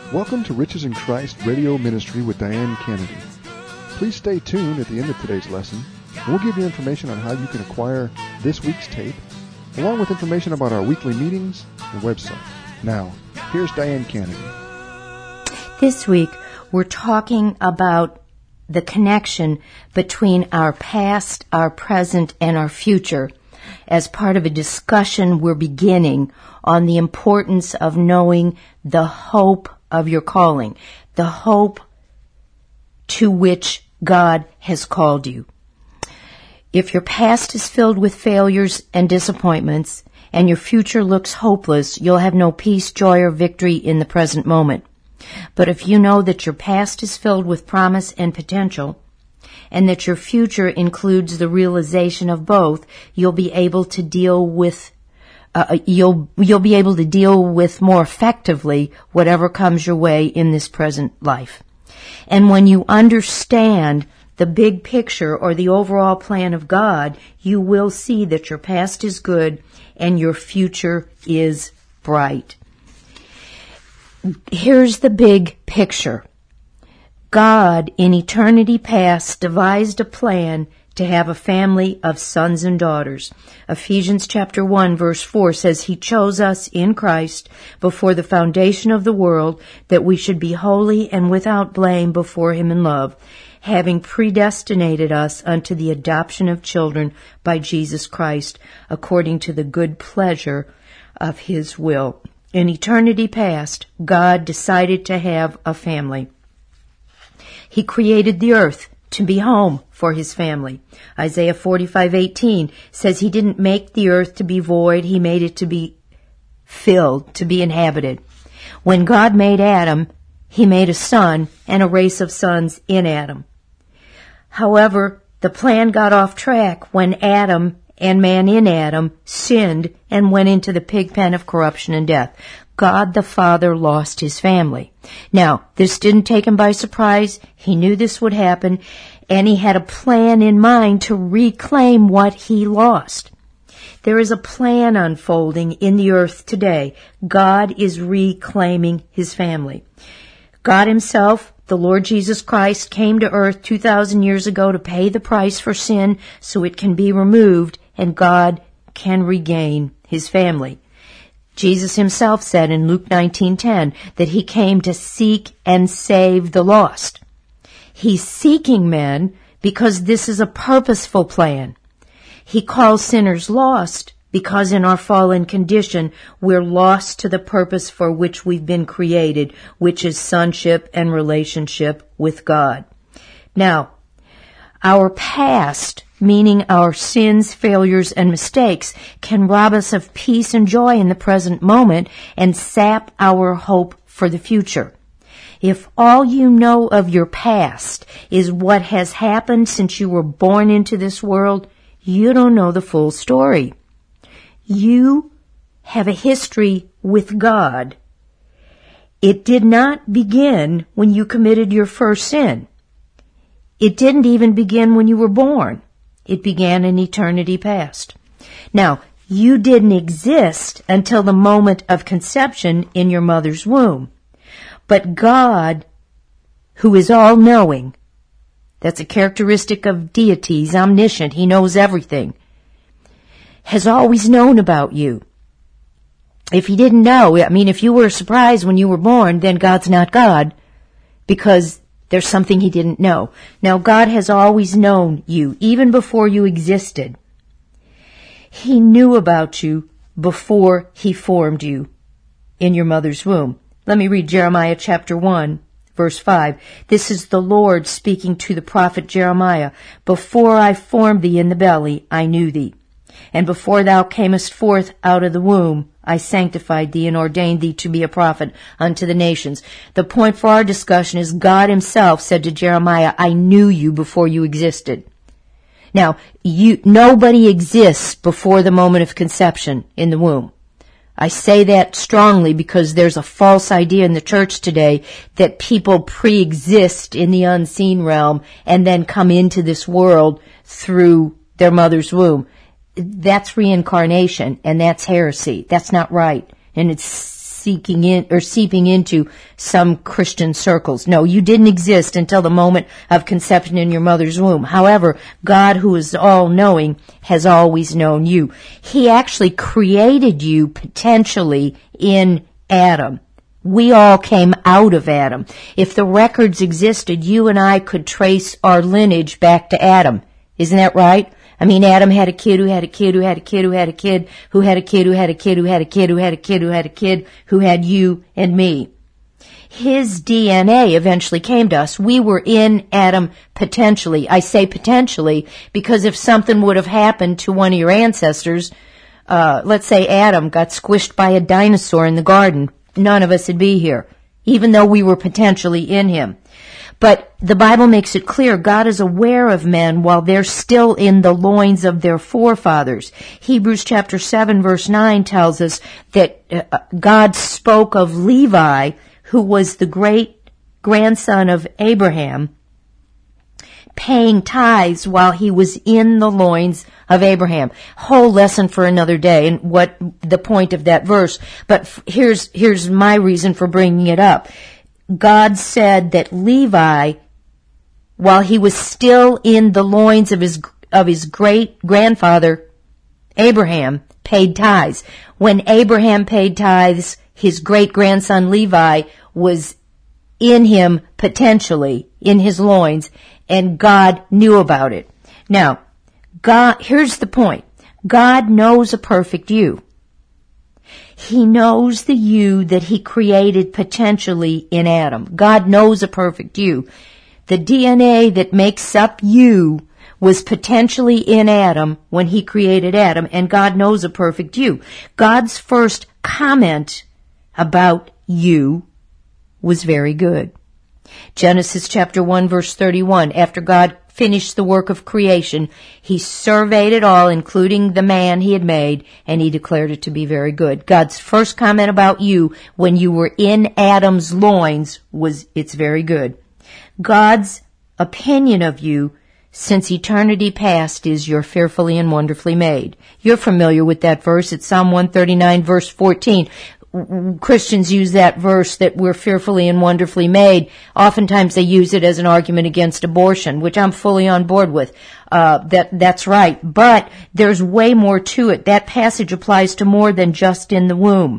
Welcome to Riches in Christ Radio Ministry with Diane Kennedy. Please stay tuned at the end of today's lesson. We'll give you information on how you can acquire this week's tape, along with information about our weekly meetings and website. Now, here's Diane Kennedy. This week, we're talking about the connection between our past, our present, and our future as part of a discussion we're beginning on the importance of knowing the hope of your calling, the hope to which God has called you. If your past is filled with failures and disappointments, and your future looks hopeless, you'll have no peace, joy, or victory in the present moment. But if you know that your past is filled with promise and potential, and that your future includes the realization of both, you'll be able to deal with you'll be able to deal with more effectively whatever comes your way in this present life. And when you understand the big picture or the overall plan of God, you will see that your past is good and your future is bright. Here's the big picture. God, in eternity past, devised a plan to have a family of sons and daughters. Ephesians chapter 1 verse 4 says, He chose us in Christ before the foundation of the world that we should be holy and without blame before Him in love, having predestinated us unto the adoption of children by Jesus Christ, according to the good pleasure of His will. In eternity past, God decided to have a family. He created the earth to be home for His family. Isaiah 45:18 says He didn't make the earth to be void, He made it to be filled, to be inhabited. When God made Adam, He made a son and a race of sons in Adam. However, the plan got off track when Adam and man in Adam sinned and went into the pig pen of corruption and death. God the Father lost His family. Now, this didn't take Him by surprise. He knew this would happen, and He had a plan in mind to reclaim what He lost. There is a plan unfolding in the earth today. God is reclaiming His family. God Himself, the Lord Jesus Christ, came to earth 2,000 years ago to pay the price for sin so it can be removed and God can regain His family. Jesus Himself said in Luke 19:10 that He came to seek and save the lost. He's seeking men because this is a purposeful plan. He calls sinners lost because in our fallen condition, we're lost to the purpose for which we've been created, which is sonship and relationship with God. Now, our past, meaning our sins, failures, and mistakes, can rob us of peace and joy in the present moment and sap our hope for the future. If all you know of your past is what has happened since you were born into this world, you don't know the full story. You have a history with God. It did not begin when you committed your first sin. It didn't even begin when you were born. It began in eternity past. Now, you didn't exist until the moment of conception in your mother's womb. But God, who is all-knowing, that's a characteristic of deity, He's omniscient, He knows everything, has always known about you. If He didn't know, if you were surprised when you were born, then God's not God, because there's something He didn't know. Now, God has always known you, even before you existed. He knew about you before He formed you in your mother's womb. Let me read Jeremiah chapter 1, verse 5. This is the Lord speaking to the prophet Jeremiah. Before I formed thee in the belly, I knew thee. And before thou camest forth out of the womb, I sanctified thee and ordained thee to be a prophet unto the nations. The point for our discussion is God Himself said to Jeremiah, I knew you before you existed. Now, nobody exists before the moment of conception in the womb. I say that strongly because there's a false idea in the church today that people pre-exist in the unseen realm and then come into this world through their mother's womb. That's reincarnation, and that's heresy. That's not right. And it's seeping into some Christian circles. No, you didn't exist until the moment of conception in your mother's womb. However, God, who is all-knowing, has always known you. He actually created you potentially in Adam. We all came out of Adam. If the records existed, you and I could trace our lineage back to Adam. Isn't that right? I mean, Adam had a kid who had a kid who had a kid who had a kid who had a kid who had a kid who had a kid who had a kid who had a kid who had you and me. His DNA eventually came to us. We were in Adam potentially. I say potentially because if something would have happened to one of your ancestors, let's say Adam got squished by a dinosaur in the garden, none of us would be here, even though we were potentially in him. But the Bible makes it clear God is aware of men while they're still in the loins of their forefathers. Hebrews chapter 7 verse 9 tells us that God spoke of Levi, who was the great grandson of Abraham, paying tithes while he was in the loins of Abraham. Whole lesson for another day and what the point of that verse. But here's my reason for bringing it up. God said that Levi, while he was still in the loins of his great grandfather Abraham, paid tithes. When Abraham paid tithes, his great grandson Levi was in him potentially, in his loins, and God knew about it. Now, here's the point. God knows a perfect you. He knows the you that he created potentially in Adam. God knows a perfect you. The DNA that makes up you was potentially in Adam when he created Adam, and God knows a perfect you. God's first comment about you was very good. Genesis chapter 1 verse 31, after God finished the work of creation, he surveyed it all, including the man he had made, and he declared it to be very good. God's first comment about you when you were in Adam's loins was, it's very good. God's opinion of you since eternity past is you're fearfully and wonderfully made. You're familiar with that verse. It's Psalm 139 verse 14. Christians use that verse that we're fearfully and wonderfully made. Oftentimes they use it as an argument against abortion, which I'm fully on board with. That's right. But there's way more to it. That passage applies to more than just in the womb.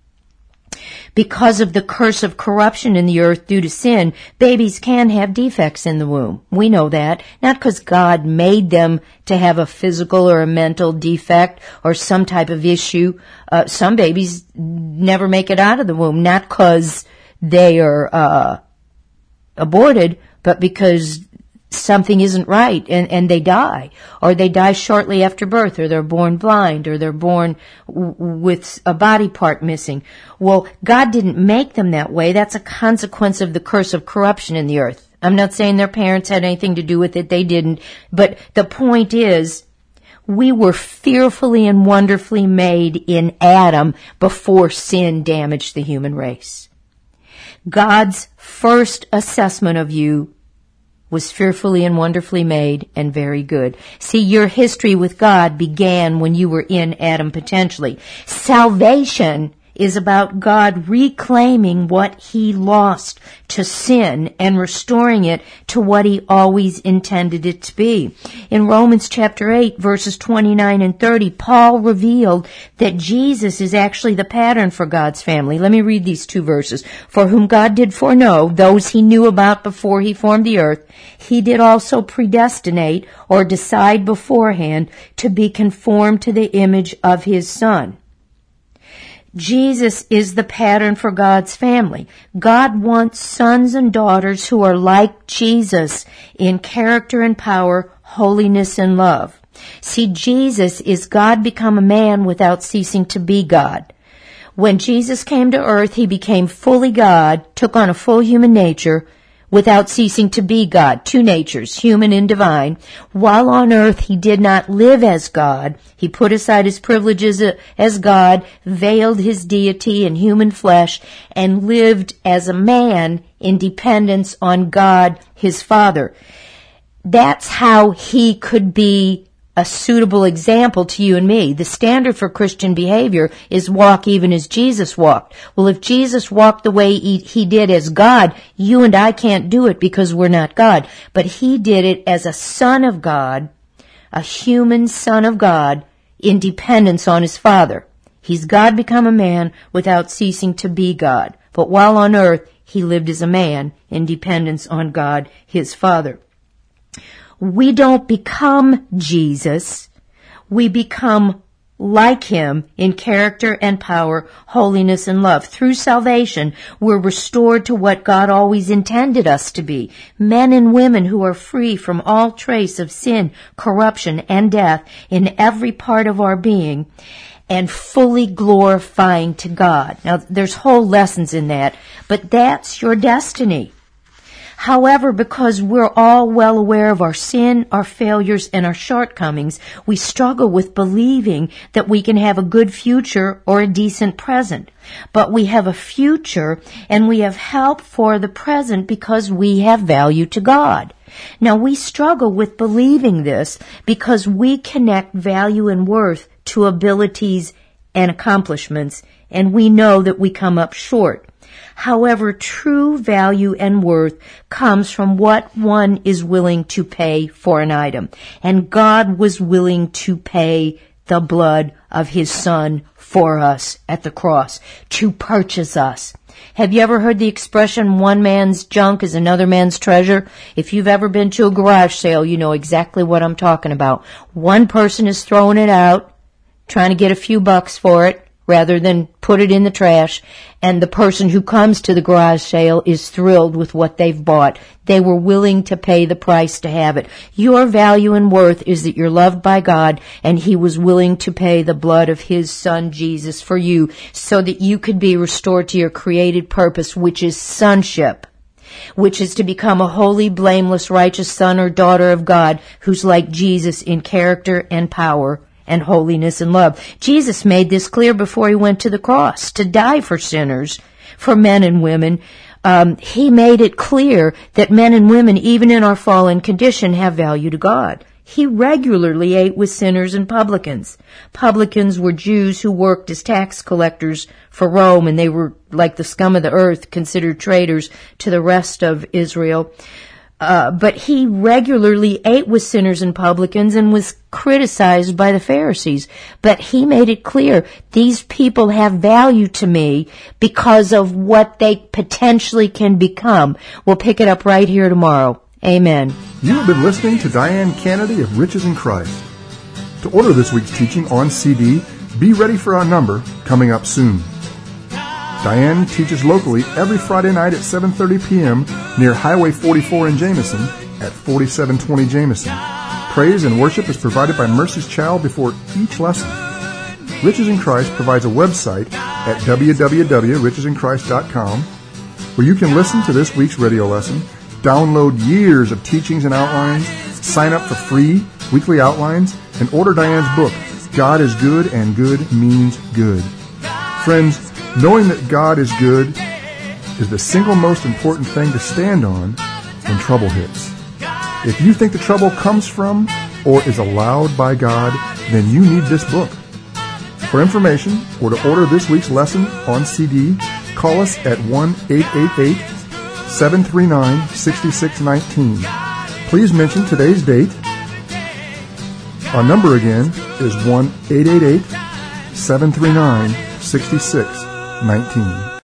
Because of the curse of corruption in the earth due to sin, babies can have defects in the womb. We know that. Not because God made them to have a physical or a mental defect or some type of issue. Some babies never make it out of the womb, not because they are aborted, but because something isn't right and they die, or they die shortly after birth, or they're born blind, or they're born with a body part missing. Well, God didn't make them that way. That's a consequence of the curse of corruption in the earth. I'm not saying their parents had anything to do with it. They didn't. But the point is, we were fearfully and wonderfully made in Adam before sin damaged the human race. God's first assessment of you was fearfully and wonderfully made and very good. See, your history with God began when you were in Adam potentially. Salvation is about God reclaiming what he lost to sin and restoring it to what he always intended it to be. In Romans chapter 8, verses 29 and 30, Paul revealed that Jesus is actually the pattern for God's family. Let me read these two verses. For whom God did foreknow, those he knew about before he formed the earth, he did also predestinate or decide beforehand to be conformed to the image of his Son. Jesus is the pattern for God's family. God wants sons and daughters who are like Jesus in character and power, holiness and love. See, Jesus is God become a man without ceasing to be God. When Jesus came to earth, he became fully God, took on a full human nature, without ceasing to be God, two natures, human and divine. While on earth, he did not live as God. He put aside his privileges as God, veiled his deity in human flesh, and lived as a man in dependence on God, his Father. That's how he could be a suitable example to you and me. The standard for Christian behavior is walk even as Jesus walked. Well, if Jesus walked the way he did as God, you and I can't do it because we're not God. But he did it as a son of God, a human son of God, in dependence on his Father. He's God become a man without ceasing to be God. But while on earth, he lived as a man in dependence on God, his Father. We don't become Jesus. We become like him in character and power, holiness and love. Through salvation, we're restored to what God always intended us to be. Men and women who are free from all trace of sin, corruption, and death in every part of our being, and fully glorifying to God. Now, there's whole lessons in that, but that's your destiny. However, because we're all well aware of our sin, our failures, and our shortcomings, we struggle with believing that we can have a good future or a decent present. But we have a future and we have help for the present because we have value to God. Now, we struggle with believing this because we connect value and worth to abilities and accomplishments, and we know that we come up short. However, true value and worth comes from what one is willing to pay for an item. And God was willing to pay the blood of his Son for us at the cross to purchase us. Have you ever heard the expression, one man's junk is another man's treasure? If you've ever been to a garage sale, you know exactly what I'm talking about. One person is throwing it out, trying to get a few bucks for it, rather than put it in the trash, and the person who comes to the garage sale is thrilled with what they've bought. They were willing to pay the price to have it. Your value and worth is that you're loved by God, and he was willing to pay the blood of his Son Jesus for you so that you could be restored to your created purpose, which is sonship, which is to become a holy, blameless, righteous son or daughter of God who's like Jesus in character and power and holiness and love. Jesus made this clear before he went to the cross to die for sinners, for men and women. He made it clear that men and women, even in our fallen condition, have value to God. He regularly ate with sinners and publicans. Publicans were Jews who worked as tax collectors for Rome, and they were like the scum of the earth, considered traitors to the rest of Israel. But he regularly ate with sinners and publicans and was criticized by the Pharisees. But he made it clear, these people have value to me because of what they potentially can become. We'll pick it up right here tomorrow. Amen. You have been listening to Diane Kennedy of Riches in Christ. To order this week's teaching on CD, be ready for our number coming up soon. Diane teaches locally every Friday night at 7:30 p.m. near Highway 44 in Jameson at 4720 Jameson. Praise and worship is provided by Mercy's Child before each lesson. Riches in Christ provides a website at www.richesinChrist.com where you can listen to this week's radio lesson, download years of teachings and outlines, sign up for free weekly outlines, and order Diane's book, God is Good and Good Means Good. Friends, knowing that God is good is the single most important thing to stand on when trouble hits. If you think the trouble comes from or is allowed by God, then you need this book. For information or to order this week's lesson on CD, call us at 1-888-739-6619. Please mention today's date. Our number again is 1-888-739-6619.